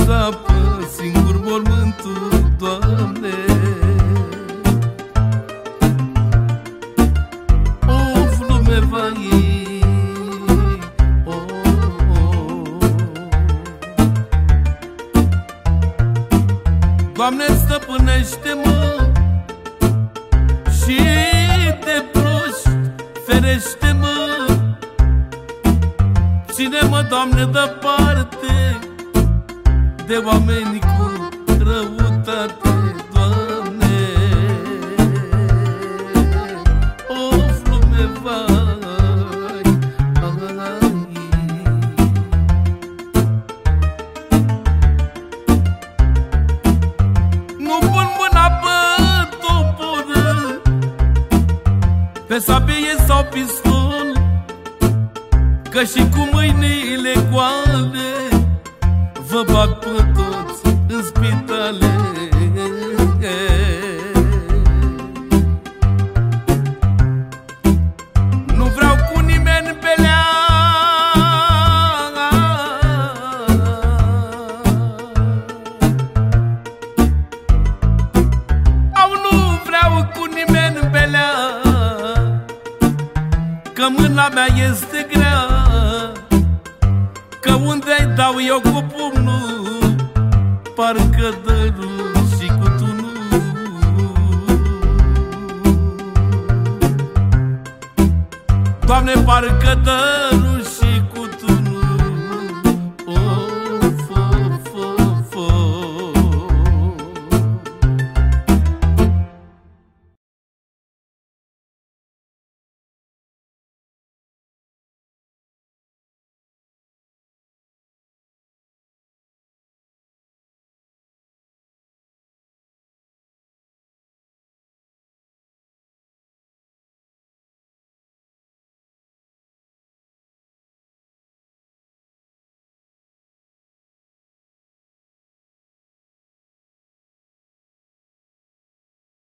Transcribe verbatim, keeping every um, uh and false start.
sapă singur mormântul, Doamne. Of, lume, vai, oh, oh. Doamne, stăpânește-mă și de proști ferește-mă. Ține-mă, Doamne, departe de oameni cu răutate, Doamne. Of, lume, vai, ai. Nu pun mâna pe toporă, pe sabie sau pistol, că și cu mâinile goale vă bag pe toți în spitale. Nu vreau cu nimeni belea, au nu vreau cu nimeni belea, că mâna mea este grea, că unde-i dau eu cu pumnul, parcă dărul și cu tunul. Doamne, parcă dărul